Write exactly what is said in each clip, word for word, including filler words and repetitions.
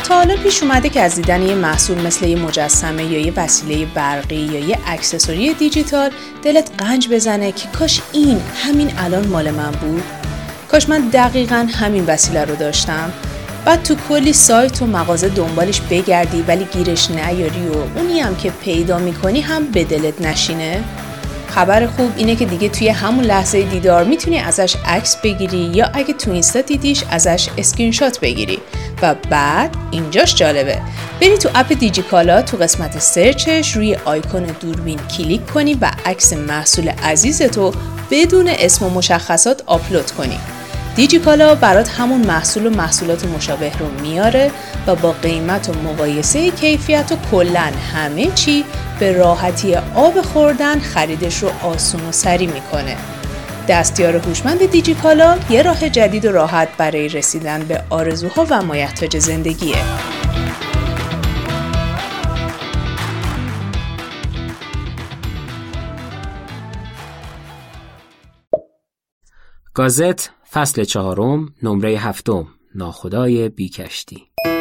تا حالا پیش اومده که از دیدن یه محصول مثل یه مجسمه یا یه وسیله برقی یا یه اکسسوری دیجیتال دلت قنج بزنه که کاش این همین الان مال من بود؟ کاش من دقیقاً همین وسیله رو داشتم؟ بعد تو کلی سایت و مغازه دنبالش بگردی ولی گیرش نیاری و اونی هم که پیدا میکنی هم به دلت نشینه؟ خبر خوب اینه که دیگه توی همون لحظه دیدار میتونی ازش عکس بگیری یا اگه تو اینستا دیدیش ازش اسکرین شات بگیری و بعد اینجاش جالبه بری تو اپ دیجیکالا تو قسمت سرچش روی آیکون دوربین کلیک کنی و عکس محصول عزیزتو بدون اسم و مشخصات آپلود کنی. دیجیکالا برات همون محصول و محصولات مشابه رو میاره و با قیمت و مقایسه کیفیت و کلن همه چی به راحتی آب خوردن خریدش رو آسون و سریع میکنه. دستیار هوشمند دیجیکالا یه راه جدید و راحت برای رسیدن به آرزوها و مایحتاج زندگیه. گازت فصل چهارم نمره هفتم ناخدای بی کشتی.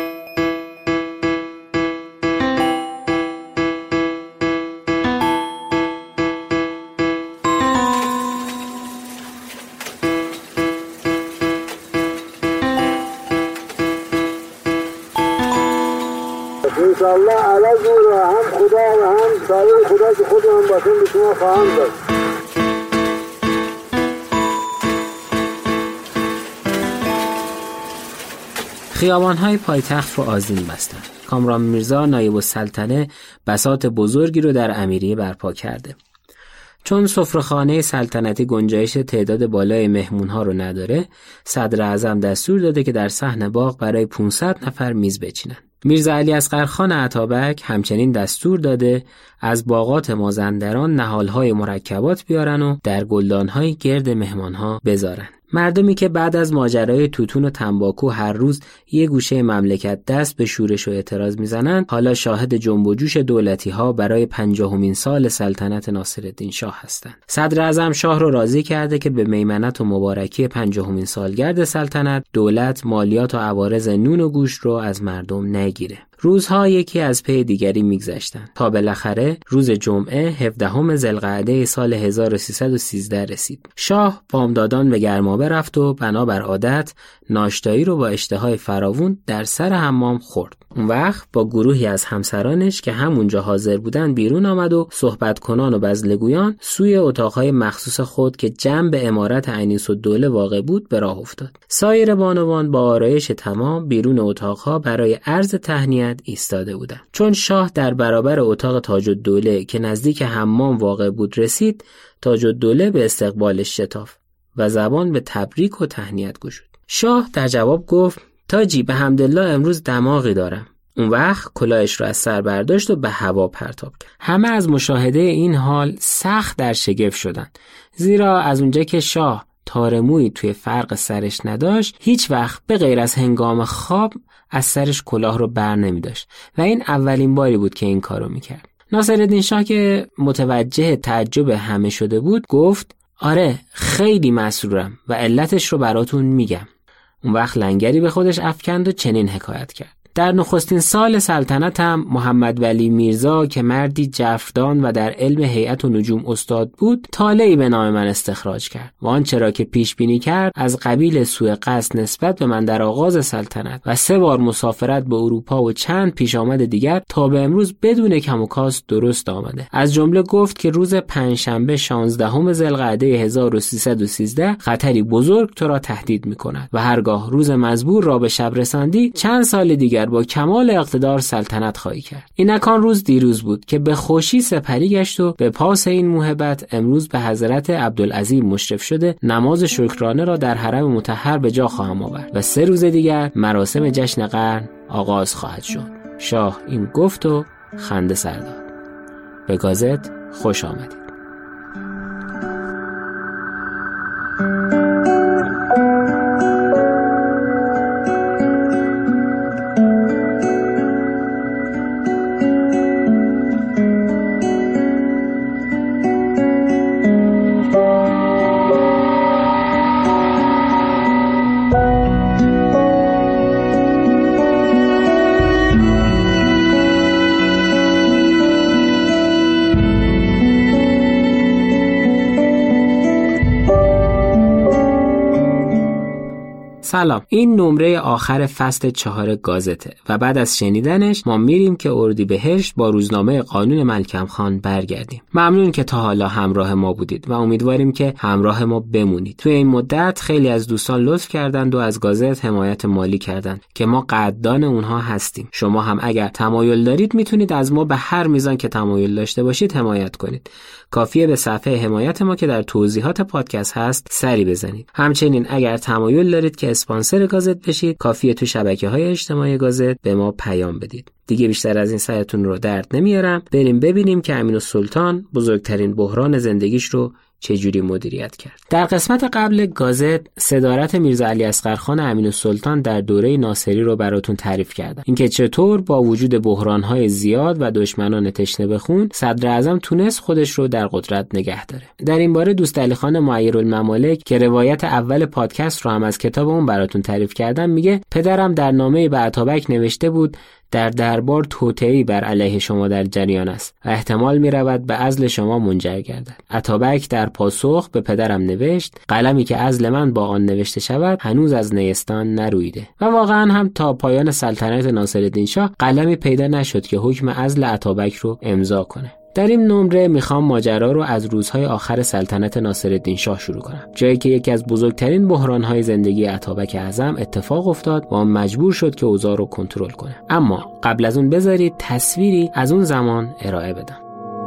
انشاءالله علاج و هم خدا و هم سایه خدا که خود هم باشن به شما خواهم داد. خیابان‌های پایتخت رو آذین بستن. کامران میرزا نایب السلطنه بساط بزرگی رو در امیریه برپا کرده. چون سفره‌خانه سلطنتی گنجایش تعداد بالای مهمون‌ها رو نداره، صدر اعظم دستور داده که در صحن باغ برای پانصد نفر میز بچینن. میرزا علی اصغرخان عطابک همچنین دستور داده از باغات مازندران نهال‌های مرکبات بیارن و در گلدان‌های گرد مهمان‌ها بذارن. مردمی که بعد از ماجرای توتون و تنباکو هر روز یه گوشه مملکت دست به شورش و اعتراض میزنن، حالا شاهد جنب و جوش دولتی ها برای پنجاهمین سال سلطنت ناصرالدین شاه هستند. صدر اعظم شاه رو راضی کرده که به میمنت و مبارکی پنجاهمین سالگرد سلطنت دولت مالیات و عوارض نون و گوشت رو از مردم نگیره. روزها یکی از پی دیگری میگذشتند تا بالاخره روز جمعه هفدهم ذوالقعده سال هزار و سیصد و سیزده رسید. شاه بامدادان به گرمابه رفت و بنابر عادت ناشتایی رو با اشتهای فراوون در سر حمام خورد. اون وقت با گروهی از همسرانش که همونجا حاضر بودن بیرون آمد و صحبت کنان و بزلگویان سوی اتاقهای مخصوص خود که جنب امارت انیس‌الدوله واقع بود به راه افتاد. سایر بانوان با آرایش تمام بیرون اتاقها برای عرض تهنیت ایستاده بودند. چون شاه در برابر اتاق تاج‌الدوله که نزدیک حمام واقع بود رسید، تاج‌الدوله به استقبالش شتافت و زبان به تبریک و تهنیت گشود. شاه در جواب گفت: تاجی به حمدالله امروز دماغی دارم. اون وقت کلاهش رو از سر برداشت و به هوا پرتاب کرد. همه از مشاهده این حال سخت در شگفت شدند، زیرا از اونجا که شاه تارمویی توی فرق سرش نداشت، هیچ وقت به غیر از هنگام خواب از سرش کلاه رو بر نمی داشت و این اولین باری بود که این کارو میکرد. ناصرالدین شاه که متوجه تعجب همه شده بود گفت: آره خیلی مسرورم و علتش رو براتون میگم. اون وقت لنگری به خودش افکند و چنین حکایت کرد: در نخستین سال سلطنتم محمد ولی میرزا که مردی جفردان و در علم هیئت و نجوم استاد بود، طالعی به نام من استخراج کرد و آنچه را که پیش بینی کرد از قبیل سوء قصد نسبت به من در آغاز سلطنت و سه بار مسافرت به اروپا و چند پیش آمد دیگر تا به امروز بدون کم و کاست درست آمده. از جمله گفت که روز پنجشنبه شانزدهم ذوالقعده هزار و سیصد و سیزده خطری بزرگ تو را تهدید می‌کند و هرگاه روز مزبور را به شب رساندی چند سال دیگر با کمال اقتدار سلطنت خواهی کرد. اینکان روز دیروز بود که به خوشی سپری گشت و به پاس این موهبت امروز به حضرت عبدالعظیم مشرف شده نماز شکرانه را در حرم مطهر به جا خواهم آورد و سه روز دیگر مراسم جشن قرن آغاز خواهد شد. شاه این گفت و خنده سر داد. به گازت خوش آمدید. سلام، این نمره آخر فصل چهار گازته و بعد از شنیدنش ما میریم که اردیبهشت با روزنامه قانون ملکم خان برگردیم. ممنون که تا حالا همراه ما بودید و امیدواریم که همراه ما بمونید. توی این مدت خیلی از دوستان لطف کردند و از گازت حمایت مالی کردند که ما قدردان اونها هستیم. شما هم اگر تمایل دارید میتونید از ما به هر میزان که تمایل داشته باشید حمایت کنید. کافیه به صفحه حمایت ما که در توضیحات پادکست هست سری بزنید. همچنین اگر تمایل دارید که اسپانسر گازت بشید، کافیه تو شبکه‌های اجتماعی گازت به ما پیام بدید. دیگه بیشتر از این سعیتون رو درد نمیارم. بریم ببینیم که امین‌السلطان بزرگترین بحران زندگیش رو چجوری مدیریت کرد. در قسمت قبل گازت صدارت میرزا علی اصغرخان امین‌السلطان در دوره ناصری رو براتون تعریف کردم. اینکه چطور با وجود بحران‌های زیاد و دشمنان تشنه به خون، صدر اعظم تونست خودش رو در قدرت نگه داره. در این باره دوست علی خان معیرالممالک که روایت اول پادکست رو هم از کتاب اون براتون تعریف کردم میگه پدرم در نامه‌ای به اتابک نوشته بود در دربار توطئه‌ای بر علیه شما در جریان است و احتمال می‌رود به عزل شما منجر گردد. اتابک در پاسخ به پدرم نوشت قلمی که عزل من با آن نوشته شود هنوز از نیستان نرویده. و واقعا هم تا پایان سلطنت ناصرالدین شاه قلمی پیدا نشد که حکم عزل اتابک رو امضا کنه. در این نمره میخوام ماجرا رو از روزهای آخر سلطنت ناصرالدین شاه شروع کنم، جایی که یکی از بزرگترین بحران‌های زندگی اتابک اعظم اتفاق افتاد و آن مجبور شد که اوضاع رو کنترل کنه. اما قبل از اون بذارید تصویری از اون زمان ارائه بدم.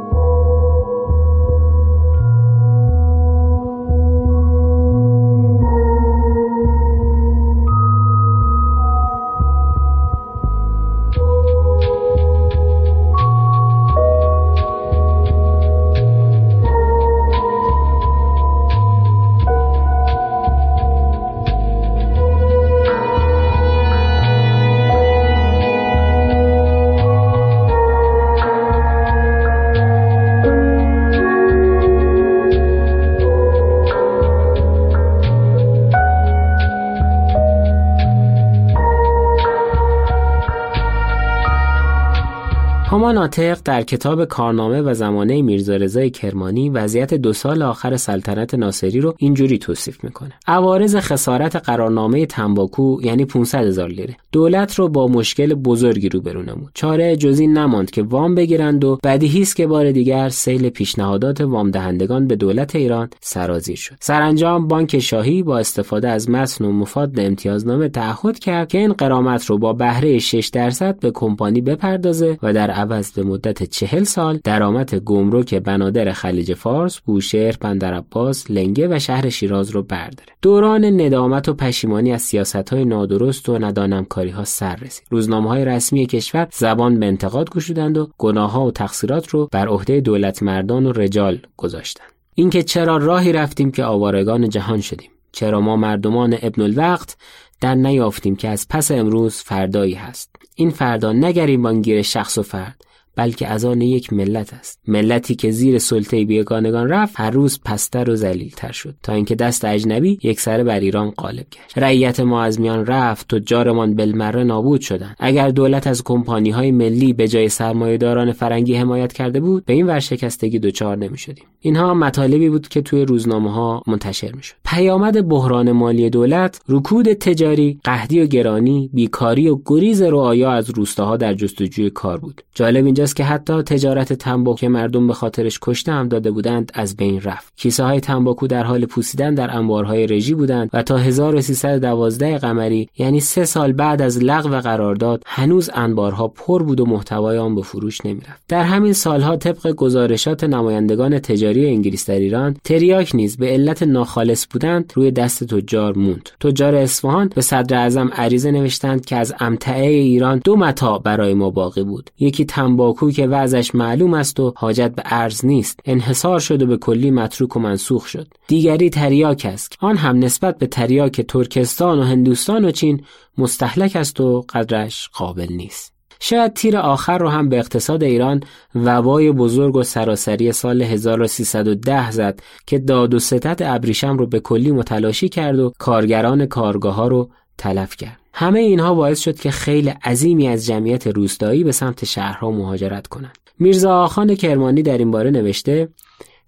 هما ناطق در کتاب کارنامه و زمانه میرزا رضای کرمانی وضعیت دو سال آخر سلطنت ناصری رو اینجوری توصیف میکنه. عوارض خسارت قرارنامه تنباکو یعنی پانصد هزار لیره دولت رو با مشکل بزرگی روبرو نمود. چاره جز این نماند که وام بگیرند و بدیهی است که بار دیگر سیل پیشنهادات وام دهندگان به دولت ایران سرازیر شد. سرانجام بانک شاهی با استفاده از متن و مفاد امتیازنامه تعهد کرد که این غرامت رو با بهره شش درصد به کمپانی بپردازه و در عوض به مدت چهل سال درآمد گمرک بنادر خلیج فارس، بوشهر، بندرعباس، لنگه و شهر شیراز رو برداره. دوران ندامت و پشیمانی از سیاست‌های نادرست و ندانمکاری‌ها سر رسید. روزنامه‌های رسمی کشور زبان به انتقاد گشودند و گناه‌ها و تقصیرات رو بر عهده دولت مردان و رجال گذاشتند. اینکه چرا راهی رفتیم که آوارگان جهان شدیم؟ چرا ما مردمان ابن الوقت در نیافتیم که از پس امروز فردایی هست؟ این فردا نه گریبانگیر شخص و فرد، بلکه از آن یک ملت است. ملتی که زیر سلطه بیگانگان رفت، هر روز پستر و ذلیل‌تر شد تا اینکه دست اجنبی یک سره بر ایران غالب گشت. رعیت ما از میان رفت، تجارمان بالمره نابود شدند. اگر دولت از کمپانی‌های ملی به جای سرمایه‌داران فرنگی حمایت کرده بود، به این ورشکستگی دچار نمی‌شدیم. اینها مطالبی بود که توی روزنامه‌ها منتشر می‌شد. پیامد بحران مالی دولت، رکود تجاری، قحطی و گرانی، بیکاری و گریز رعایا از روستاها در جستجوی کار بود. جالب اینجاست که حتی تجارت تنباکو که مردم به خاطرش کشته هم داده بودند از بین رفت. کیسه‌های تنباکو در حال پوسیدن در انبارهای رژی بودند و تا هزار و سیصد و دوازده قمری، یعنی سه سال بعد از لغو قرارداد، هنوز انبارها پر بود و محتوای آن به فروش نمی‌رفت. در همین سالها طبق گزارشات نمایندگان تجاری انگلیس در ایران، تریاک نیز به علت ناخالص بودن روی دست تجار موند. تجار اصفهان به صدر اعظم عریضه نوشتند که از امتعه ایران دو متاع برای ما باقی بود. یکی تنباکو که وضعش معلوم است و حاجت به عرض نیست، انحصار شد و به کلی متروک و منسوخ شد. دیگری تریاک است، آن هم نسبت به تریاک ترکستان و هندوستان و چین مستهلک است و قدرش قابل نیست. شاید تیر آخر رو هم به اقتصاد ایران وبای بزرگ و سراسری سال هزار و سیصد و ده زد که داد و ستد ابریشم رو به کلی متلاشی کرد و کارگران کارگاه‌ها رو تلف کرد. همه اینها باعث شد که خیل عظیمی از جمعیت روستایی به سمت شهرها مهاجرت کنند. میرزا آخان کرمانی در این باره نوشته: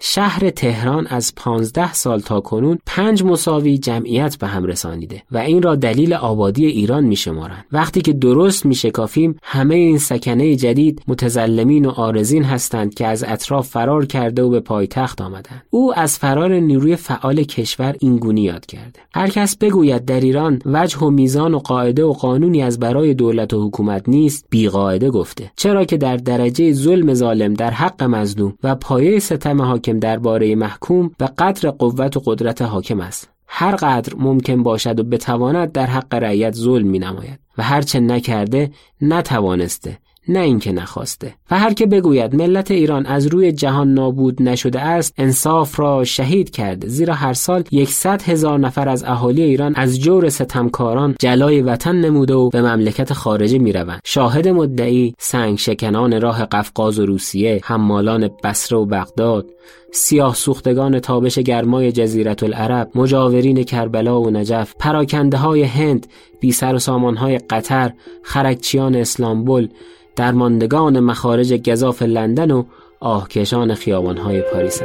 شهر تهران از پانزده سال تا کنون پنج مساوی جمعیت به هم رسانیده و این را دلیل آبادی ایران میشمارند. وقتی که درست میشکافیم همه این سکنه جدید متظلمین و عارضین هستند که از اطراف فرار کرده و به پایتخت آمدند. او از فرار نیروی فعال کشور اینگونه یاد کرده: هر کس بگوید در ایران وجه و میزان و قاعده و قانونی از برای دولت و حکومت نیست، بی قاعده گفته. چرا که در درجه ظلم ظالم در حق مظلوم و پایه ستم حاکم درباره محکوم به قدر قوت و قدرت حاکم است. هر قدر ممکن باشد و بتواند در حق رعیت ظلم می نماید و هرچه نکرده نتوانسته، نه اینکه نخواسته. و هر که بگوید ملت ایران از روی جهان نابود نشده است، انصاف را شهید کرده، زیرا هر سال یکصد هزار نفر از اهالی ایران از جور ستمکاران جلای وطن نموده و به مملکت خارجه می روند. شاهد مدعی سنگ شکنان راه قفقاز و روسیه، حمالان بصره و بغداد، سیاه سوختگان تابش گرمای جزیره العرب، مجاورین کربلا و نجف، پراکنده های هند، بی سر و سامان های قطر، خرکچیان اسلامبول، درماندگان مخارج گزاف لندن و آهکشان خیابان های پاریس.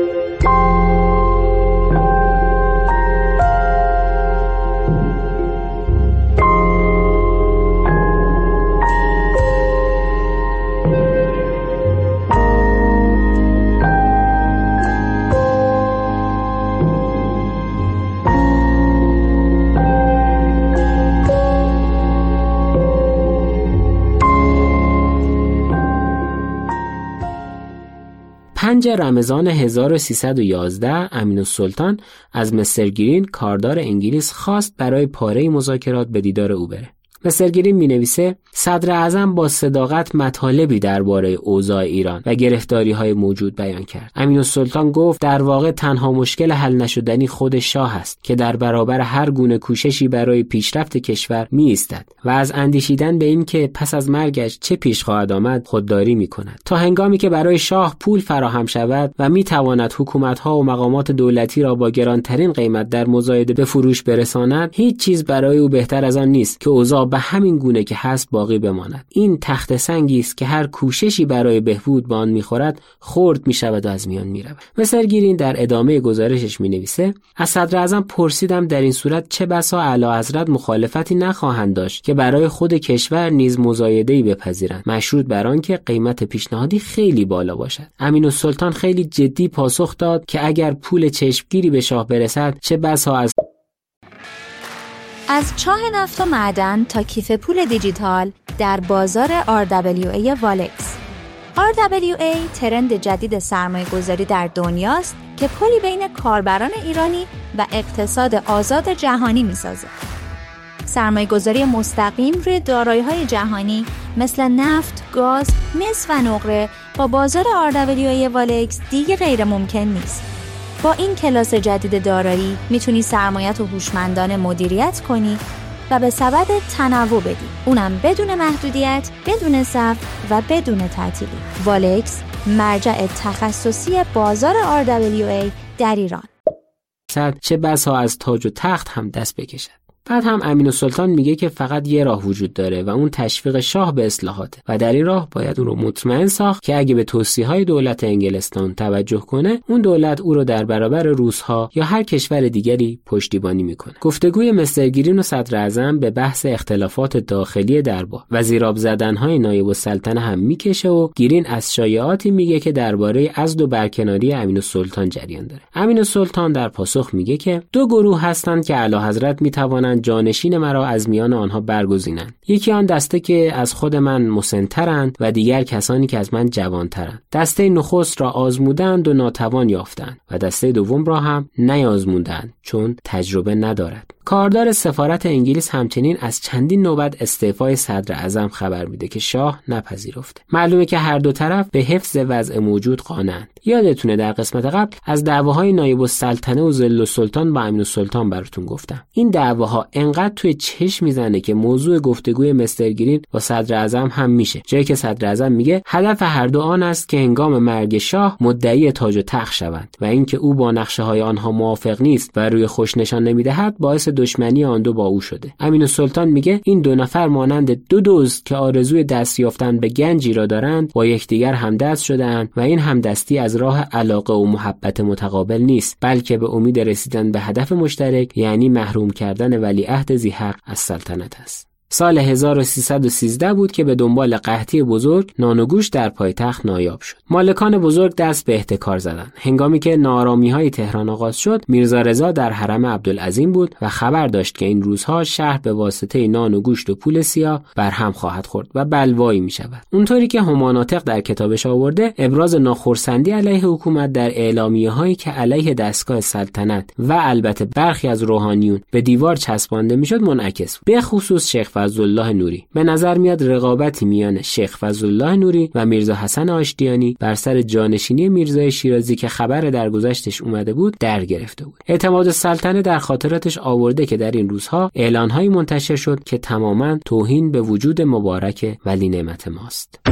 پنج رمضان هزار و سیصد و یازده امین‌السلطان از مستر گرین کاردار انگلیس خواست برای پاره مذاکرات به دیدار او بره. مستر گرین می نویسه: صدر اعظم با صداقت مطالبی درباره اوضاع ایران و گرفتاری‌های موجود بیان کرد. امین‌السلطان گفت در واقع تنها مشکل حل نشدنی خود شاه است که در برابر هر گونه کوششی برای پیشرفت کشور می ایستد و از اندیشیدن به این که پس از مرگش چه پیش خواهد آمد خودداری می کند. تا هنگامی که برای شاه پول فراهم شود و می تواند حکومت‌ها و مقامات دولتی را با گرانترین قیمت در مزایده به فروش برساند، هیچ چیز برای او بهتر از آن نیست که اوضاع به همین گونه که هست باقی بماند. این تخت سنگی است که هر کوششی برای بهبود به آن می‌خورد خرد می‌شود و از میان می‌رود. مستر گرین در ادامه گزارشش می‌نویسه: از صدر اعظم پرسیدم در این صورت چه بسا اعلیحضرت مخالفتی نخواهند داشت که برای خود کشور نیز مزایده‌ای بپذیرند، مشروط بر آن که قیمت پیشنهادی خیلی بالا باشد. امین‌السلطان خیلی جدی پاسخ داد که اگر پول چشمگیری به شاه برسد چه بسا از از چاه نفت و معدن تا کیف پول دیجیتال در بازار آر دبلیو ای والکس. آر دبلیو ای ترند جدید سرمایه گذاری در دنیاست که پلی بین کاربران ایرانی و اقتصاد آزاد جهانی می سازه. سرمایه گذاری مستقیم روی دارایی‌های جهانی مثل نفت، گاز، مس و نقره با بازار آر دبلیو ای والکس دیگه غیر ممکن نیست. با این کلاس جدید دارایی میتونی سرمایه‌ت رو هوشمندانه مدیریت کنی و به سبد تنوع بدی، اونم بدون محدودیت، بدون صف و بدون تعطیلی. والکس مرجع تخصصی بازار آر دبلیو ای در ایران. صد چه بسا از تاج و تخت هم دست بکشد. بعد هم امین‌السلطان میگه که فقط یه راه وجود داره و اون تشویق شاه به اصلاحاته و در این راه باید اون رو مطمئن ساخت که اگه به توصیه‌های دولت انگلستان توجه کنه، اون دولت او رو در برابر روس‌ها یا هر کشور دیگری پشتیبانی میکنه. گفتگوی مستر گرین و صدر اعظم به بحث اختلافات داخلی دربار و زیراب زدن‌های نایب السلطنه هم میکشه و گرین از شایعاتی میگه که درباره عزل و برکناری امین‌السلطان جریان داره. امین‌السلطان در پاسخ میگه که دو گروه هستند که اعلیحضرت میتوانند جانشین مرا از میان آنها برگزینند. یکی آن دسته که از خود من مسن‌ترند و دیگر کسانی که از من جوان‌ترند. دسته نخست را آزمودند و ناتوان یافتند و دسته دوم را هم نیازمودند چون تجربه ندارد. کاردار سفارت انگلیس همچنین از چندین نوبت استعفای صدر اعظم خبر میده که شاه نپذیرفته. معلومه که هر دو طرف به حفظ وضع موجود قانعند. یادتونه در قسمت قبل از دعواهای نایب السلطنه و ظل السلطان با امین‌السلطان براتون گفتم. این دعواها انقدر توی چشم میزنه که موضوع گفتگوی مستر گرین با صدر اعظم هم میشه. جایی که صدر اعظم میگه هدف هر دو آن است که هنگام مرگ شاه مدعی تاج و تخت شوند و اینکه او با نقشه های آنها موافق نیست و روی خوش نشان نمیدهد باعث دشمنی آن دو با او شده. امین‌السلطان میگه این دو نفر مانند دو دزد که آرزوی دست یافتن به گنجی را دارند با یکدیگر همدست شده‌اند و این همدستی از راه علاقه و محبت متقابل نیست، بلکه به امید رسیدن به هدف مشترک، یعنی محروم کردن ولیعهد ذی‌حق از سلطنت است. سال هزار و سیصد و سیزده بود که به دنبال قحطی بزرگ نان و گوش در پایتخت نایاب شد. مالکان بزرگ دست به احتکار زدند. هنگامی که ناآرامی‌های تهران آغاز شد، میرزا رضا در حرم عبدالعظیم بود و خبر داشت که این روزها شهر به واسطه نان و گوشت و پول سیاه بر هم خواهد خورد و بلوایی می‌شود. اونطوری که هماناطق در کتابش آورده، ابراز ناخرسندی علیه حکومت در اعلامیه‌هایی که علیه دستگاه سلطنت و البته برخی از روحانیون به دیوار چسبانده می‌شد منعکس بود. به خصوص شیخ فضلالله نوری. به نظر میاد رقابتی میان شیخ فضلالله نوری و میرزا حسن آشتیانی بر سر جانشینی میرزای شیرازی که خبر درگذشتش اومده بود در گرفته بود. اعتماد السلطنه در خاطراتش آورده که در این روزها اعلانهایی منتشر شد که تماماً توهین به وجود مبارک ولی نعمت ماست.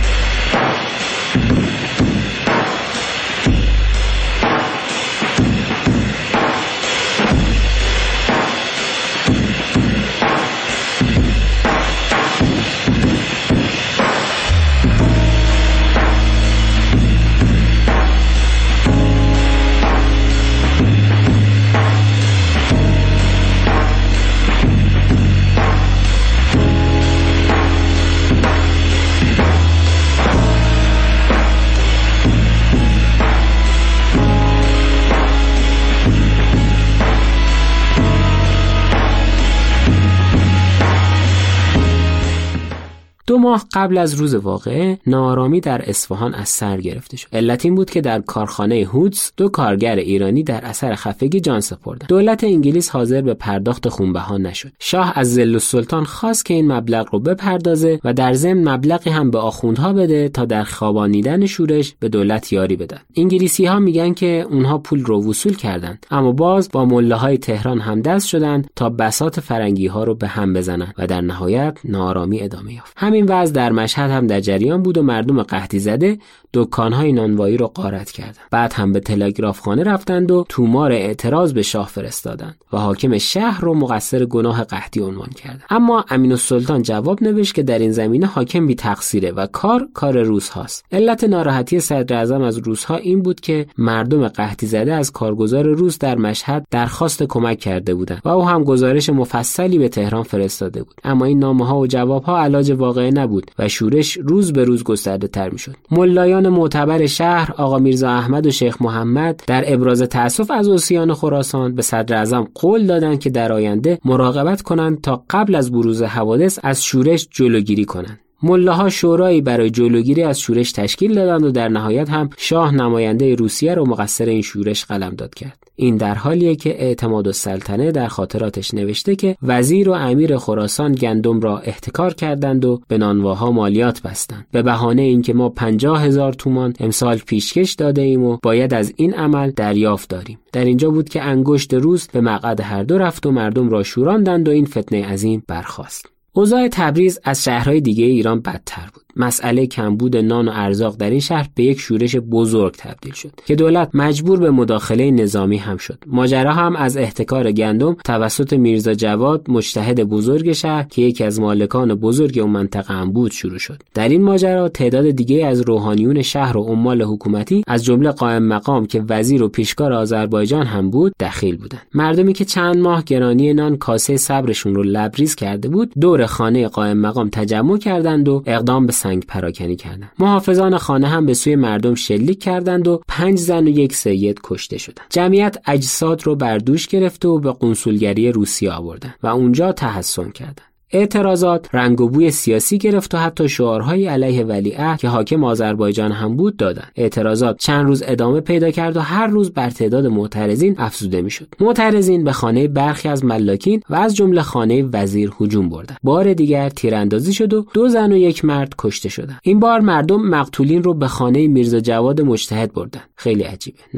دو ماه قبل از روز واقعه ناآرامی در اصفهان از سر گرفته شد. علت این بود که در کارخانه هودز دو کارگر ایرانی در اثر خفگی جان سپردند. دولت انگلیس حاضر به پرداخت خونبها نشد. شاه از ظل السلطان خواست که این مبلغ رو بپردازه و در ضمن مبلغی هم به آخوندها بده تا در خوابانیدن شورش به دولت یاری بدن. انگلیسی‌ها میگن که اونها پول رو وصول کردند، اما باز با ملاهای تهران همدست شدند تا بساط فرنگی‌ها رو به هم بزنن و در نهایت ناآرامی ادامه یافت. این وضع در مشهد هم در جریان بود و مردم قحطی زده دکان‌های نانوایی رو غارت کردند. بعد هم به تلگرافخانه رفتند و تومار اعتراض به شاه فرستادند و حاکم شهر رو مقصر گناه قحطی عنوان کردند. اما امین‌السلطان جواب نوشت که در این زمینه حاکم بی تقصیره و کار کار روس هاست. علت ناراحتی صدر اعظم از روس ها این بود که مردم قحطی زده از کارگزار روس در مشهد درخواست کمک کرده بودند و او هم گزارش مفصلی به تهران فرستاده بود. اما این نامه‌ها و جواب‌ها علاج واقعی نبود و شورش روز به روز گسترده‌تر می‌شد. ملایان معتبر شهر آقا میرزا احمد و شیخ محمد در ابراز تأسف از عصیان خراسان به صدر اعظم قول دادند که در آینده مراقبت کنند تا قبل از بروز حوادث از شورش جلوگیری کنند. ملاها شورایی برای جلوگیری از شورش تشکیل دادند و در نهایت هم شاه نماینده روسیه را مقصر این شورش قلمداد کرد. این در حالیه که اعتماد السلطنه در خاطراتش نوشته که وزیر و امیر خراسان گندم را احتکار کردند و به نانواها مالیات بستند به بهانه اینکه ما پنجاه هزار تومان امسال پیشکش داده ایم و باید از این عمل دریافت داریم. در اینجا بود که انگشت روس به مقعد هر دو رفت و مردم را شوراندند و این فتنه عظیم برخاست. اوضاع تبریز از شهرهای دیگه ایران بدتر بود. مسئله کمبود نان و ارزاق در این شهر به یک شورش بزرگ تبدیل شد که دولت مجبور به مداخله نظامی هم شد. ماجرا هم از احتکار گندم توسط میرزا جواد مجتهد بزرگ شهر که یکی از مالکان بزرگ اون منطقه هم بود شروع شد. در این ماجرا تعداد دیگه از روحانیون شهر و عمال حکومتی از جمله قائم مقام که وزیر و پیشکار آذربایجان هم بود دخیل بودند. مردمی که چند ماه گرانی نان کاسه صبرشون رو لبریز کرده بود دور خانه قائم مقام تجمع کردند و اقدام به سنگ پراکنی کردند. محافظان خانه هم به سوی مردم شلیک کردند و پنج زن و یک سید کشته شدند. جمعیت اجساد رو بر دوش گرفته و به قنسولگری روسیه آوردند و اونجا تحصن کردند. اعتراضات رنگ و بوی سیاسی گرفت و حتی شعارهای علیه ولیعهد که حاکم آذربایجان هم بود دادند. اعتراضات چند روز ادامه پیدا کرد و هر روز بر تعداد معترضین افزوده میشد. معترضین به خانه برخی از ملاکین و از جمله خانه وزیر هجوم بردند. بار دیگر تیراندازی شد و دو زن و یک مرد کشته شدند. این بار مردم مقتولین رو به خانه میرزا جواد مجتهد بردند. خیلی عجیبه، نه؟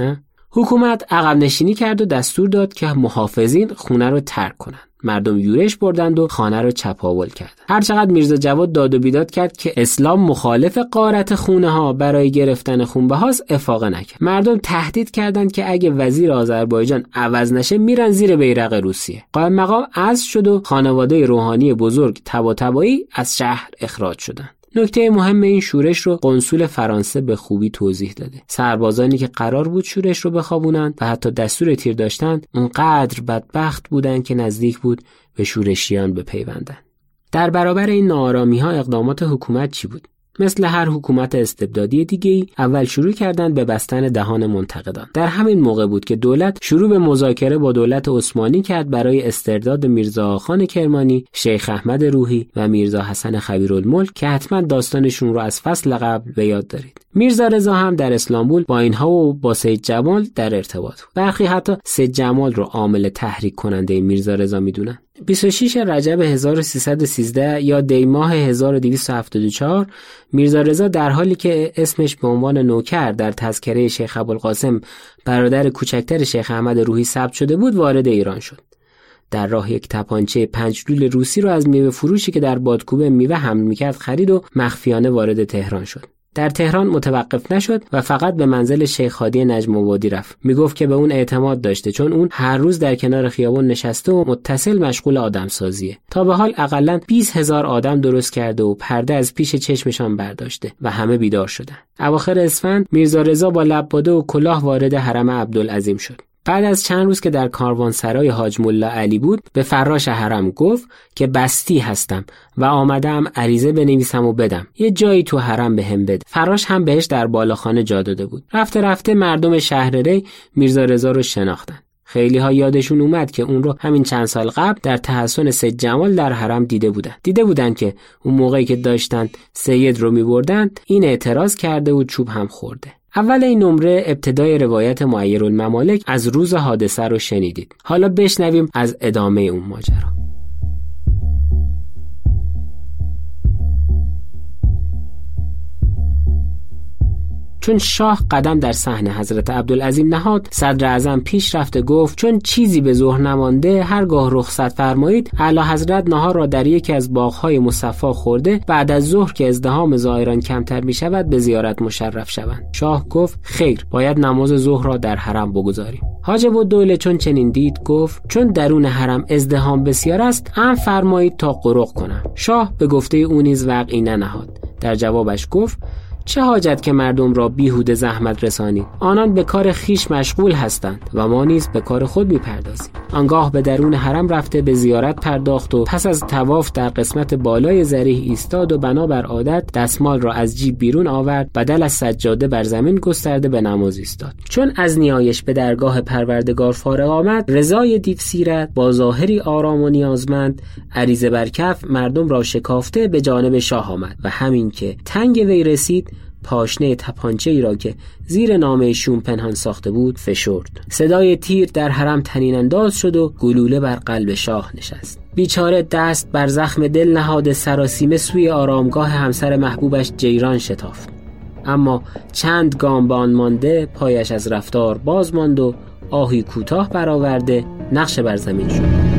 حکومت عقب نشینی کرد و دستور داد که محافظین خونه رو ترک کنند. مردم یورش بردند و خانه رو چپاول کردند. هر چقدر میرزا جواد داد و بیداد کرد که اسلام مخالف غارت خونه ها برای گرفتن خونبه هاست، افاقه نکرد. مردم تهدید کردند که اگه وزیر آذربایجان عوض نشه میرن زیر بیرق روسیه. قائم مقام عزل شد و خانواده روحانی بزرگ طباطبایی از شهر اخراج شدند. نکته مهم این شورش رو قنصول فرانسه به خوبی توضیح داده. سربازانی که قرار بود شورش رو بخوابونند و حتی دستور تیر داشتند، اونقدر بدبخت بودند که نزدیک بود به شورشیان بپیوندند. در برابر این ناآرامی‌ها اقدامات حکومت چی بود؟ مثل هر حکومت استبدادی دیگه‌ای اول شروع کردند به بستن دهان منتقدان. در همین موقع بود که دولت شروع به مذاکره با دولت عثمانی کرد برای استرداد میرزا آخان کرمانی، شیخ احمد روحی و میرزا حسن خبیرالملک که حتما داستانشون رو از فصل قبل به یاد دارید. میرزا رضا هم در اسلامبول با اینها و با سید جمال در ارتباط بود. برخی حتی سید جمال رو عامل تحریک کننده میرزا رضا میدونن. بیست و شش رجب هزار و سیصد و سیزده یا دی ماه هزار و دویست و هفتاد و چهار میرزا رضا در حالی که اسمش به عنوان نوکر در تذکره شیخ ابوالقاسم برادر کوچکتر شیخ احمد روحی ثبت شده بود وارد ایران شد. در راه یک تپانچه پنج لول روسی رو از میوه فروشی که در بادکوبه میوه حمل میکرد خرید و مخفیانه وارد تهران شد. در تهران متوقف نشد و فقط به منزل شیخ هادی نجم آبادی رفت. میگفت که به اون اعتماد داشته چون اون هر روز در کنار خیابان نشسته و متصل مشغول آدم سازیه. تا به حال حداقل بیست هزار آدم درست کرده و پرده از پیش چشمشان برداشته و همه بیدار شدن. اواخر اسفند میرزا رضا با لباده و کلاه وارد حرم عبدالعظیم شد. بعد از چند روز که در کاروانسرای حاج ملا علی بود به فراش حرم گفت که بستی هستم و آمدم عریضه بنویسم و بدم، یه جایی تو حرم بهم بده. فراش هم بهش در بالاخانه جا داده بود. رفته رفته مردم شهر ری میرزا رضا رو شناختن. خیلی ها یادشون اومد که اون رو همین چند سال قبل در تحسن سید جمال در حرم دیده بودن. دیده بودن که اون موقعی که داشتن سید رو میبردن این اعتراض کرده و چوب هم خورده. اول این نمره ابتدای روایت معیرالممالک از روز حادثه رو شنیدید. حالا بشنویم از ادامه اون ماجرا. چون شاه قدم در صحنه حضرت عبدالعظیم نهاد، صدر اعظم پیش رفته گفت چون چیزی به ظهر نمانده هرگاه رخصت فرمایید اعلی حضرت نهار را در یکی از باغ‌های مصفا خورده، بعد از ظهر که ازدحام زائران کمتر می شود به زیارت مشرف شوند. شاه گفت خیر، باید نماز ظهر را در حرم بگذاریم. حاجب الدوله چون چنین دید گفت چون درون حرم ازدحام بسیار است امر فرمایید تا قرق کنم. شاه به گفته او نیز وقعی ننهاد. در جوابش گفت چه حاجت که مردم را بیهوده زحمت رسانید؟ آنان به کار خیش مشغول هستند و ما نیز به کار خود میپردازیم. آنگاه به درون حرم رفته به زیارت پرداخت و پس از طواف در قسمت بالای ضریح ایستاد و بنابر عادت دستمال را از جیب بیرون آورد، بدل از سجاده بر زمین گسترده به نماز ایستاد. چون از نیایش به درگاه پروردگار فارغ آمد، رضای دیو سیرت با ظاهری آرام و نیازمند عریضه بر کف مردم را شکافته به جانب شاه آمد و همین که تنگ وی رسید پاشنه تپانچه ای را که زیر نامه شوم پنهان ساخته بود فشرد. صدای تیر در حرم طنین انداز شد و گلوله بر قلب شاه نشست. بیچاره دست بر زخم دل نهاده سراسیمه سوی آرامگاه همسر محبوبش جیران شتافت. اما چند گام به آن مانده پایش از رفتار باز ماند و آهی کوتاه برآورده نقش بر زمین شد.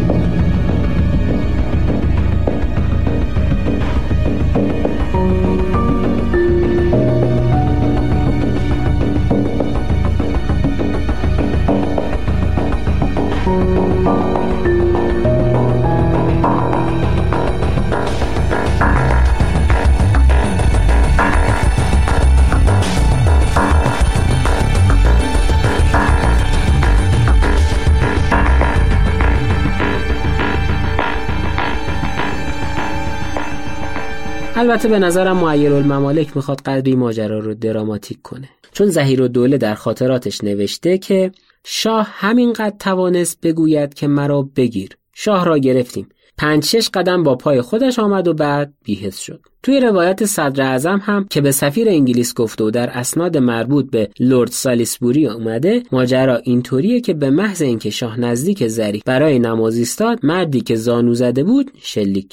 البته به نظرم معیرالممالک میخواد قدری ماجرا رو دراماتیک کنه، چون ظهیرالدوله در خاطراتش نوشته که شاه همینقدر توانست بگوید که مرا بگیر. شاه را گرفتیم. پنج شش قدم با پای خودش آمد و بعد بی‌حس شد. توی روایت صدر اعظم هم که به سفیر انگلیس گفته و در اسناد مربوط به لرد سالیسبوری اومده، ماجرا اینطوریه که به محض اینکه شاه نزدیک ضریح برای نماز ایستاد، مردی که زانو زده بود شلیک کرد.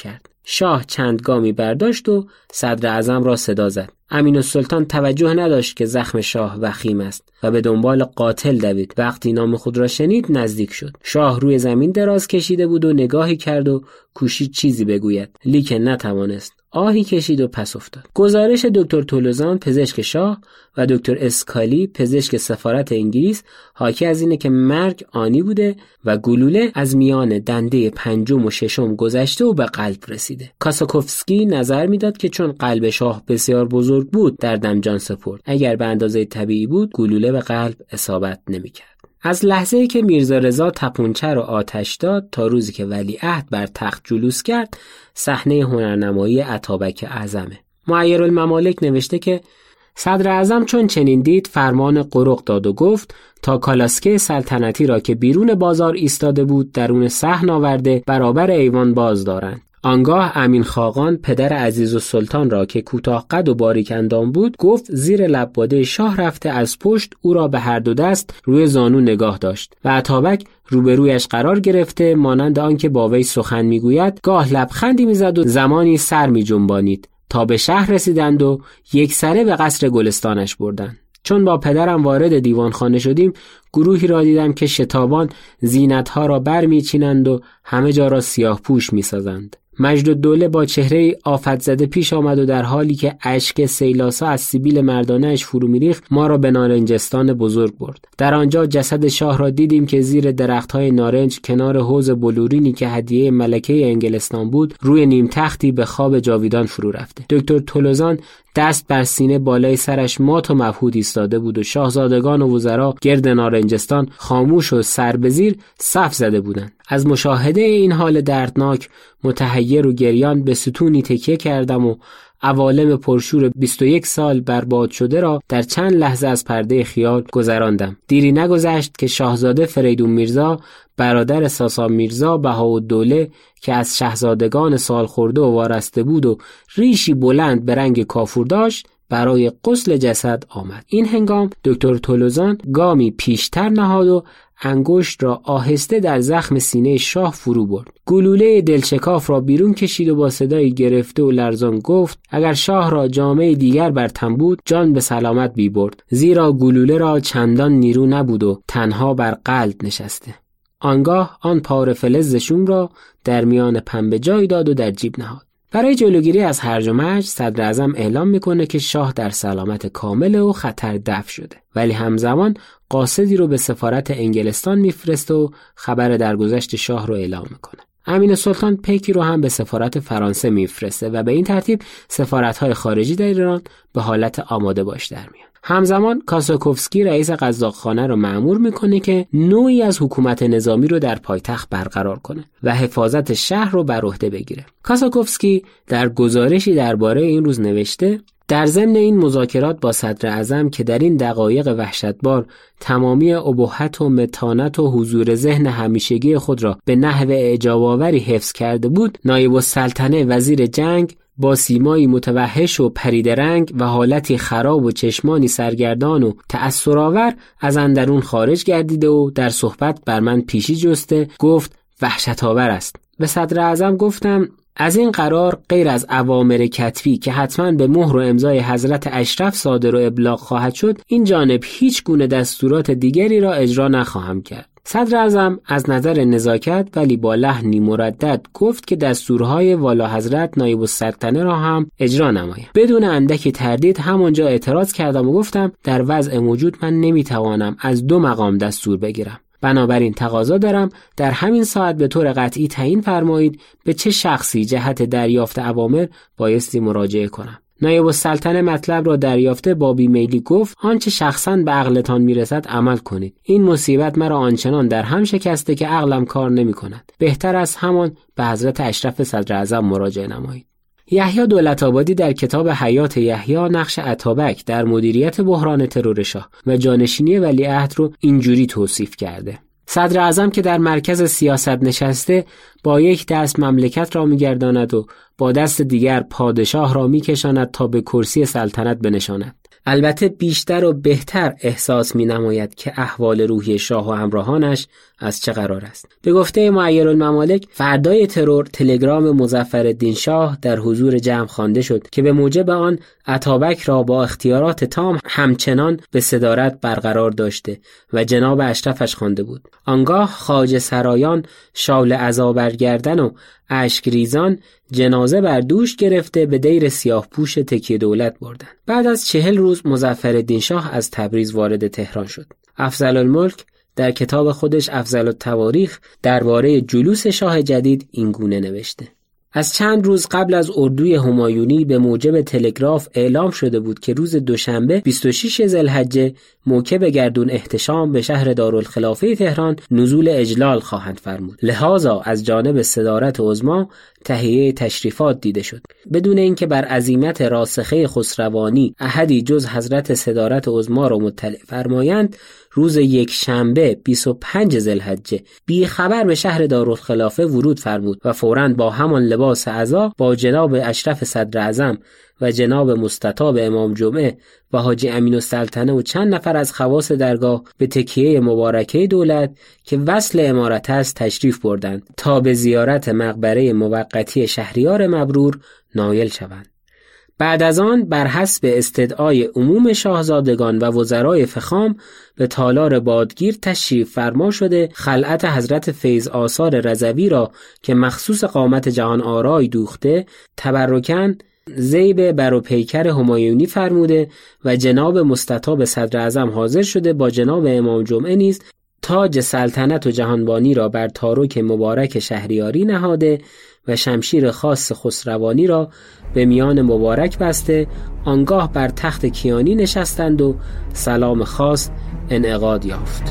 شاه چند گامی برداشت و صدر اعظم را صدا زد. امین السلطان توجه نداشت که زخم شاه وخیم است و به دنبال قاتل دوید. وقتی نام خود را شنید نزدیک شد. شاه روی زمین دراز کشیده بود و نگاهی کرد و کوشید چیزی بگوید، لیکن نتوانست. آهی کشید و پس افتاد. گزارش دکتر تولوزان پزشک شاه و دکتر اسکالی پزشک سفارت انگلیس حاکی از اینه که مرگ آنی بوده و گلوله از میان دنده پنجم و ششم گذشته و به قلب رسیده. کاساکوفسکی نظر میداد که چون قلب شاه بسیار بزرگ بود در دم جان سپرد. اگر به اندازه طبیعی بود گلوله به قلب اصابت نمی‌کرد. از لحظه‌ای که میرزا رضا تپونچه رو آتش داد تا روزی که ولیعهد بر تخت جلوس کرد، صحنه هنرنمایی اتابک اعظمه. معیرالممالک نوشته که صدر اعظم چون چنین دید فرمان قرق داد و گفت تا کالاسکه سلطنتی را که بیرون بازار ایستاده بود درون صحن آورده برابر ایوان باز دارند. آنگاه امین خاقان پدر عزیز السلطان را که کوتاه قد و باریک اندام بود گفت زیر لب باده شاه رفته از پشت او را به هر دو دست روی زانو نگاه داشت و اتابک روبرویش قرار گرفته مانند آنکه با وی سخن میگوید گاه لبخندی میزد و زمانی سر میجنبانید تا به شهر رسیدند و یک سره به قصر گلستانش بردند. چون با پدرم وارد دیوانخانه شدیم گروهی را دیدم که شتابان زینتها را بر میچینند و همه جا را سیاه پوش میسازند. مجدالدوله با چهره آفت زده پیش آمد و در حالی که اشک سیلاسا از سیبیل مردانه‌اش فرو می‌ریخت ما را به نارنجستان بزرگ برد. در آنجا جسد شاه را دیدیم که زیر درخت‌های نارنج کنار حوض بلورینی که هدیه ملکه انگلستان بود روی نیم تختی به خواب جاویدان فرو رفته. دکتر تولوزان دست بر سینه بالای سرش مات و مبهوت ایستاده بود و شاهزادگان و وزرا گرد نارنجستان خاموش و سر به زیر صف زده بودند. از مشاهده این حال دردناک متحیر و گریان به ستونی تکیه کردم و عوالم پرشور بیست و یک سال برباد شده را در چند لحظه از پرده خیال گذراندم. دیری نگذشت که شاهزاده فریدون میرزا برادر ساسان میرزا بهاءالدوله که از شاهزادگان سالخورده و وارسته بود و ریشی بلند به رنگ کافور داشت برای غسل جسد آمد. این هنگام دکتر تولوزان گامی پیشتر نهاد و انگشت را آهسته در زخم سینه شاه فرو برد. گلوله دلشکاف را بیرون کشید و با صدای گرفته و لرزان گفت اگر شاه را جامه دیگر بر تن بود جان به سلامت بی برد، زیرا گلوله را چندان نیرو نبود و تنها بر قلب نشسته. آنگاه آن پاره فلز شوم را در میان پنبه جای داد و در جیب نهاد. برای جلوگیری از هرج و مرج صدر اعظم اعلام میکنه که شاه در سلامت کامل و خطر دفع شده، ولی همزمان قاصدی رو به سفارت انگلستان میفرسته و خبر درگذشت شاه رو اعلام میکنه. امین السلطان پیکی رو هم به سفارت فرانسه میفرسته و به این ترتیب سفارت‌های خارجی در ایران به حالت آماده باش در میان. همزمان کاساکوفسکی رئیس قزاقخانه رو مأمور میکنه که نوعی از حکومت نظامی رو در پایتخت برقرار کنه و حفاظت شهر رو بر عهده بگیره. کاساکوفسکی در گزارشی درباره این روز نوشته در ضمن این مذاکرات با صدر اعظم که در این دقایق وحشتبار تمامی ابهت و متانت و حضور ذهن همیشگی خود را به نحو اعجاب‌آوری حفظ کرده بود، نایب السلطنه وزیر جنگ با سیمایی متوحش و پریدرنگ و حالتی خراب و چشمانی سرگردان و تأثرآور از اندرون خارج گردیده و در صحبت بر من پیشی جسته گفت وحشت‌آور است. به صدر اعظم گفتم از این قرار غیر از اوامر کتبی که حتما به مهر و امضای حضرت اشرف صادر و ابلاغ خواهد شد این جانب هیچ گونه دستورات دیگری را اجرا نخواهم کرد. صدر اعظم از نظر نزاکت ولی با لحنی مردد گفت که دستورهای والا حضرت نایب السلطنه را هم اجرا نمایم. بدون اندکی تردید همانجا اعتراض کردم و گفتم در وضع موجود من نمیتوانم از دو مقام دستور بگیرم. بنابراین تقاضا دارم در همین ساعت به طور قطعی تعیین فرمایید به چه شخصی جهت دریافت اوامر بایستی مراجعه کنم. نایب السلطنه مطلب را دریافته با بیمیلی گفت آنچه شخصاً به عقلتان میرسد عمل کنید. این مصیبت مرا آنچنان در هم شکسته که عقلم کار نمی کند. بهتر است همان به حضرت اشرف صدر اعظم مراجعه نمایید. یحیی دولت‌آبادی در کتاب حیات یحیی نقش اتابک در مدیریت بحران ترور شاه و جانشینی ولیعهد رو اینجوری توصیف کرده: صدر اعظم که در مرکز سیاست نشسته با یک دست مملکت را می‌گرداند و با دست دیگر پادشاه را می‌کشاند تا به کرسی سلطنت بنشاند. البته بیشتر و بهتر احساس می نماید که احوال روحی شاه و همراهانش از چه قرار است. به گفته معیرالممالک فردای ترور تلگرام مظفرالدین شاه در حضور جمع خوانده شد که به موجب آن اتابک را با اختیارات تام همچنان به صدارت برقرار داشته و جناب اشرفش خوانده بود. آنگاه خواجه سرایان شال عزا برگردن و اشک ریزان جنازه بر دوش گرفته به دیر سیاه پوش تکیه دولت بردند. بعد از چهل روز مظفرالدین شاه از تبریز وارد تهران شد. افضل الملک در کتاب خودش افضل التواریخ درباره جلوس شاه جدید این گونه نوشته: از چند روز قبل از اردوی همایونی به موجب تلگراف اعلام شده بود که روز دوشنبه بیست و شش ذوالحجه موکب گردون احتشام به شهر دارالخلافه تهران نزول اجلال خواهند فرمود. لذا از جانب صدارت عظما تهیه تشریفات دیده شد. بدون اینکه بر عزیمت راسخه خسروانی احدی جز حضرت صدارت عظما را مطلع فرمایند، روز یک شنبه بیست و پنج ذوالحجه بی خبر به شهر دارالخلافه ورود فرمود و فوراً با همان لباس عزا با جناب اشرف صدر اعظم و جناب مستطاب امام جمعه و حاجی امین السلطنه و چند نفر از خواص درگاه به تکیه مبارکه دولت که وصل امارت است تشریف بردند تا به زیارت مقبره موقتی شهریار مبرور نایل شوند. بعد از آن بر حسب استدعای عموم شاهزادگان و وزرای فخام به تالار بادگیر تشریف فرما شده خلعت حضرت فیض آثار رضوی را که مخصوص قامت جهان آرای دوخته تبرکاً زیب بر و پیکر همایونی فرموده و جناب مستطاب صدر اعظم حاضر شده با جناب امام جمعه نیز تاج سلطنت و جهانبانی را بر تارک مبارک شهریاری نهاده و شمشیر خاص خسروانی را به میان مبارک بسته آنگاه بر تخت کیانی نشستند و سلام خاص انعقاد یافت.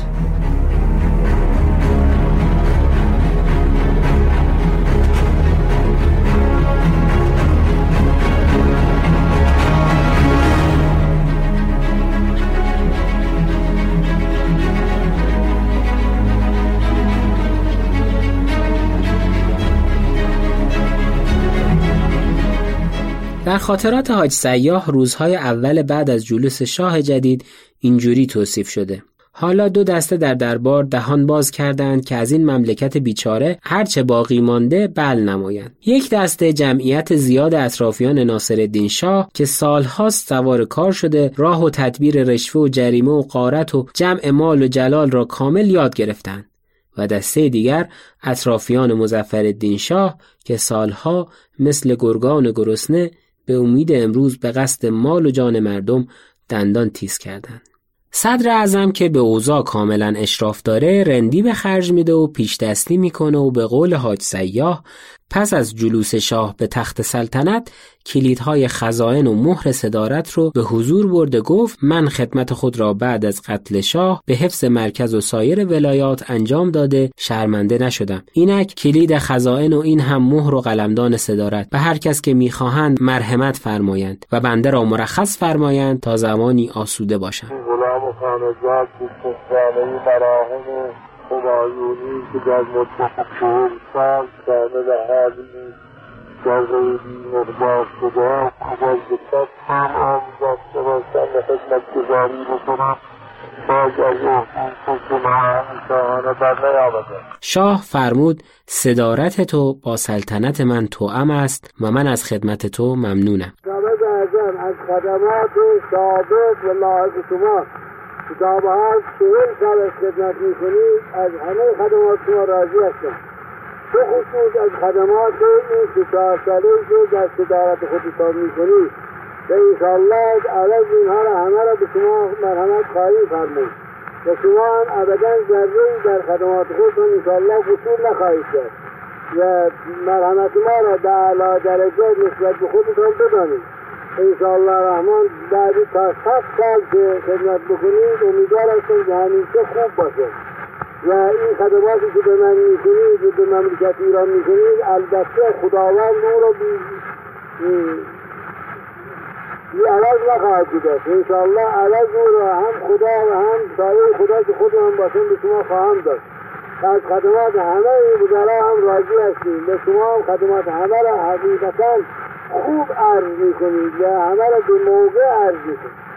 در خاطرات حاج سیاح روزهای اول بعد از جلوس شاه جدید اینجوری توصیف شده: حالا دو دسته در دربار دهان باز کردند که از این مملکت بیچاره هرچه باقی مانده بل نمایند. یک دسته جمعیت زیاد اطرافیان ناصرالدین شاه که سالهاست سوار کار شده راه و تدبیر رشوه و جریمه و غارت و جمع مال و جلال را کامل یاد گرفتند و دسته دیگر اطرافیان مظفرالدین شاه که سالها مثل گرگان گرسنه به امید امروز به قصد مال و جان مردم دندان تیز کردند. صدر اعظم که به اوضاع کاملا اشراف داره رندی به خرج میده و پیش دستی میکنه و به قول حاج سیاح پس از جلوس شاه به تخت سلطنت کلیدهای خزائن و مهر صدارت رو به حضور برده گفت من خدمت خود را بعد از قتل شاه به حفظ مرکز و سایر ولایات انجام داده شرمنده نشدم. اینک کلید خزائن و این هم مهر و قلمدان صدارت به هر کس که میخواهند مرحمت فرمایند و بنده را مرخص فرمایند تا زمانی آسوده باشم. غلام خانزاد بستانه مراحم همایونی که در مدت چهل سال سانه و حالی در غیبی مقبار شده کباز بکت هم آموزد شبستن و خدمت گذاری بکنم باز از احسان سکنه شاهانه بر نیامده. شاه فرمود صدارت تو با سلطنت من توأم است و من از خدمت تو ممنونم. جناب اعظم از خدمات سابق و لاحق شما کتابه ها چهل سال از خدمت میکنید از همه خدمات شما راضی هستم. به خصوص از خدمات این سه چهار ساله که در صدارت خودتان میکنید و انشاءالله عوض اینها را همه را به شما مرحمت خواهی فرمود و شما هم ابدا ذره‌ای در خدمات خودتان انشاءالله قصور نخواهید کرد و مرحمت ما را به اعلی درجات نسبت به خودتان بدانید. انشاءالله رحمان بعدی تا صد سال که خدمت بکنید امیدوار هستم که همیشه خوب باشه و این خدماتی که به من میکنید و به مملکت ایران میکنید البته خداوند او را بی بی عوض نخواهد بودست. انشاءالله عوض او را هم خدا و هم سایر خدا که خود هم باشن به شما خواهم داشت. از خدمات همه وزرا هم راضی هستیم و شما هم خدمات همه را حقیقتا خوب عرض میکنید و همه را به موقع عرض میکنید.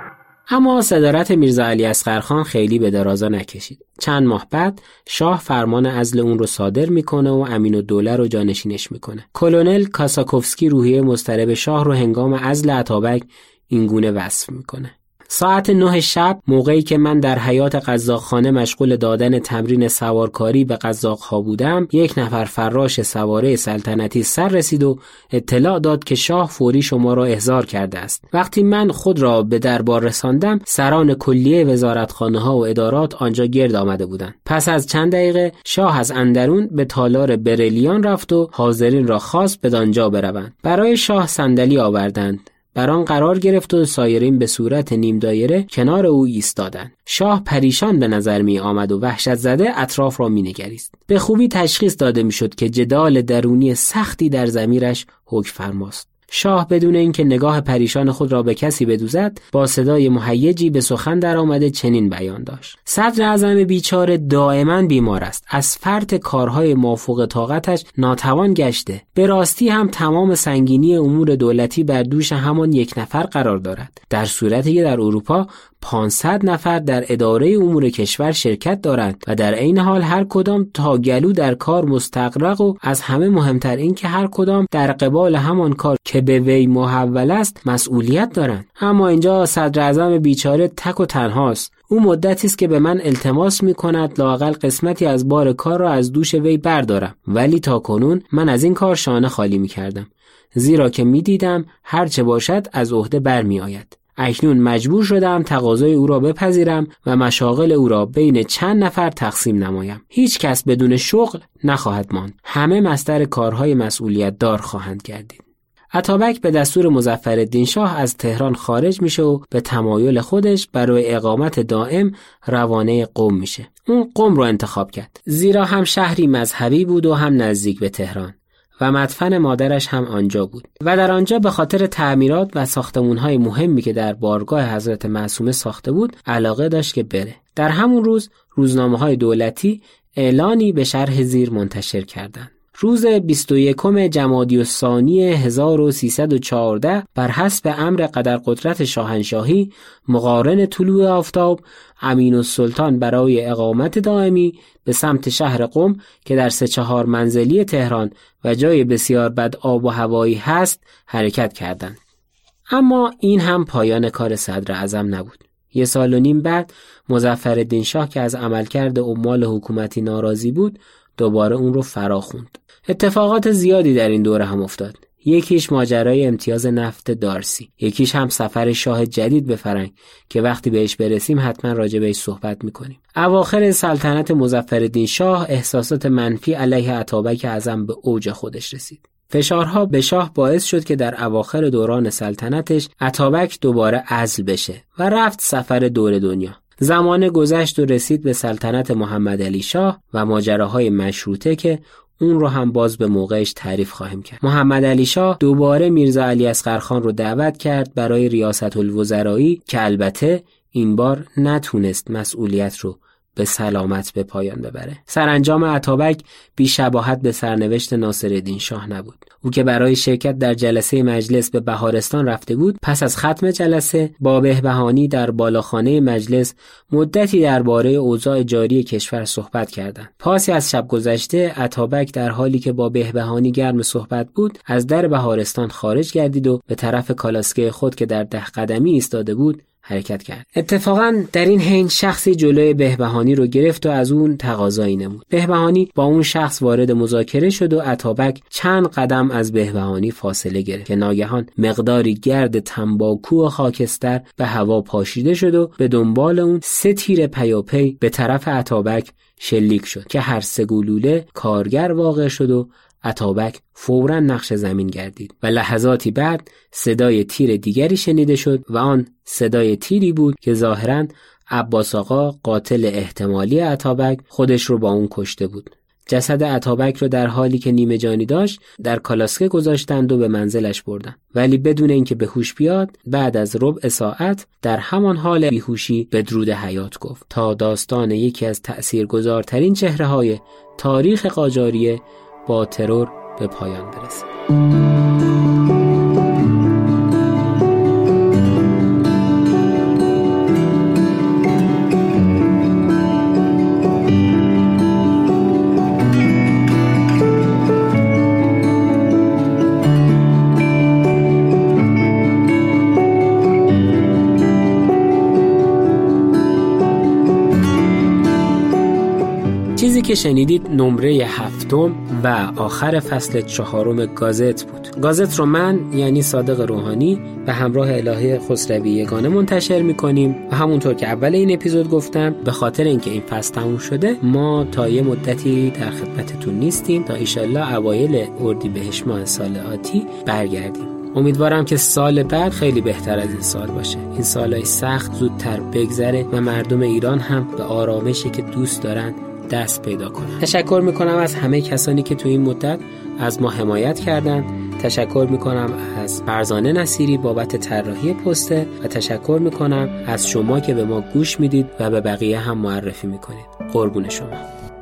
اما صدارت میرزا علی اصغرخان خیلی به درازا نکشید. چند ماه بعد شاه فرمان عزل اون رو صادر میکنه و امین‌الدوله رو جانشینش میکنه. کلونل کاساکوفسکی روحیه مضطرب شاه رو هنگام عزل اتابک اینگونه وصف میکنه: ساعت نه شب، موقعی که من در حیاط قزاقخانه مشغول دادن تمرین سوارکاری به قزاق‌ها بودم، یک نفر فراش سواره سلطنتی سر رسید و اطلاع داد که شاه فوری شما را احضار کرده است. وقتی من خود را به دربار رساندم، سران کلیه وزارتخانه‌ها و ادارات آنجا گرد آمده بودند. پس از چند دقیقه شاه از اندرون به تالار برلیان رفت و حاضرین را خواست بدانجا بروند. برای شاه صندلی آوردند. بر آن قرار گرفت و سایرین به صورت نیم دایره کنار او ایستادند. شاه پریشان به نظر می آمد و وحشت زده اطراف را می نگریست. به خوبی تشخیص داده می شد که جدال درونی سختی در ضمیرش حکم فرماست. شاه بدون اینکه نگاه پریشان خود را به کسی بدوزد، با صدای مهیجی به سخن در آمده چنین بیان داشت: صدر اعظم بیچاره دائما بیمار است. از فرط کارهای مافوق طاقتش ناتوان گشته. به راستی هم تمام سنگینی امور دولتی بر دوش همان یک نفر قرار دارد، در صورتی که در اروپا پانصد نفر در اداره امور کشور شرکت دارند و در عین حال هر کدام تا گلو در کار مستغرق و از همه مهمتر این که هر کدام در قبال همان کار که به وی محول است مسئولیت دارند. اما اینجا صدر اعظم بیچاره تک و تنهاست. او مدتی است که به من التماس می‌کند لااقل قسمتی از بار کار را از دوش وی بردارم، ولی تا کنون من از این کار شانه خالی می‌کردم، زیرا که می‌دیدم هر چه باشد از عهده برمی‌آید. اکنون مجبور شدم تقاضای او را بپذیرم و مشاغل او را بین چند نفر تقسیم نمایم. هیچ کس بدون شغل نخواهد ماند. همه مصدر کارهای مسئولیت دار خواهند گردید. اتابک به دستور مظفرالدین شاه از تهران خارج میشه و به تمایل خودش برای اقامت دائم روانه قم میشه. اون قم رو انتخاب کرد، زیرا هم شهری مذهبی بود و هم نزدیک به تهران و مدفن مادرش هم آنجا بود و در آنجا به خاطر تعمیرات و ساختمان‌های مهمی که در بارگاه حضرت معصومه ساخته بود علاقه داشت که بره. در همون روز روزنامه‌های دولتی اعلانی به شرح زیر منتشر کردند. روز بیست و یکم جمادی الثانی هزار و سیصد و چهارده بر حسب امر قدرقدرت شاهنشاهی مقارن طلوع آفتاب، امین‌السلطان برای اقامت دائمی به سمت شهر قم که در سه چهار منزلی تهران و جای بسیار بد آب و هوایی هست حرکت کردند. اما این هم پایان کار صدر اعظم نبود. یه سال و نیم بعد مظفرالدین شاه که از عملکرد عمال حکومتی ناراضی بود دوباره اون رو فراخوند. اتفاقات زیادی در این دوره هم افتاد. یکیش ماجرای امتیاز نفت دارسی، یکیش هم سفر شاه جدید به فرنگ که وقتی بهش برسیم حتما راجع بهش صحبت میکنیم. اواخر سلطنت مظفرالدین شاه احساسات منفی علیه اتابک اعظم به اوج خودش رسید. فشارها به شاه باعث شد که در اواخر دوران سلطنتش اتابک دوباره عزل بشه و رفت سفر دور دنیا. زمان گذشت و رسید به سلطنت محمد علی شاه و ماجراهای مشروطه که اون رو هم باز به موقعش تعریف خواهیم کرد. محمد علی شاه دوباره میرزا علی اصغرخان رو دعوت کرد برای ریاست الوزرایی که البته این بار نتونست مسئولیت رو به سلامت به پایان ببره. سرانجام اتابک بی شباهت به سرنوشت ناصرالدین شاه نبود. او که برای شرکت در جلسه مجلس به بهارستان رفته بود، پس از ختم جلسه با بهبهانی در بالاخانه مجلس مدتی درباره اوضاع جاری کشور صحبت کردند. پاسی از شب گذشته اتابک در حالی که با بهبهانی گرم صحبت بود، از در بهارستان خارج گردید و به طرف کالاسکه خود که در ده قدمی ایستاده بود حرکت کرد. اتفاقاً در این حین شخصی جلوی بهبهانی رو گرفت و از اون تقاضایی نمود. بهبهانی با اون شخص وارد مذاکره شد و اتابک چند قدم از بهبهانی فاصله گرفت که ناگهان مقداری گرد تنباکو و خاکستر به هوا پاشیده شد و به دنبال اون سه تیر پیاپی به طرف اتابک شلیک شد که هر سه گلوله کارگر واقع شد و اتابک فوراً نقش زمین گردید و لحظاتی بعد صدای تیر دیگری شنیده شد و آن صدای تیری بود که ظاهراً عباس آقا قاتل احتمالی اتابک خودش رو با اون کشته بود. جسد اتابک رو در حالی که نیمه جانی داشت در کالاسکه گذاشتند و به منزلش بردن، ولی بدون اینکه به هوش بیاد بعد از ربع ساعت در همان حال بیهوشی بدرود حیات گفت تا داستان یکی از تأثیرگذارترین چهره‌های تاریخ قاجاریه با ترور به پایان برسه. چیزی که شنیدید نمره هفتم و آخر فصل چهارم گازت بود. گازت رو من یعنی صادق روحانی به همراه الهه خسروی یگانه منتشر میکنیم و همونطور که اول این اپیزود گفتم به خاطر اینکه این فصل تموم شده ما تا یه مدتی در خدمتتون نیستیم تا ایشالله اوایل اردیبهشت ماه سال آتی برگردیم. امیدوارم که سال بعد خیلی بهتر از این سال باشه. این سالهای سخت زودتر بگذره و مردم ایران هم به آرامشی که دوست دارن دست پیدا کنن. تشکر میکنم از همه کسانی که تو این مدت از ما حمایت کردن. تشکر میکنم از فرزانه نصیری بابت طراحی پسته و تشکر میکنم از شما که به ما گوش میدید و به بقیه هم معرفی میکنید. قربون شما.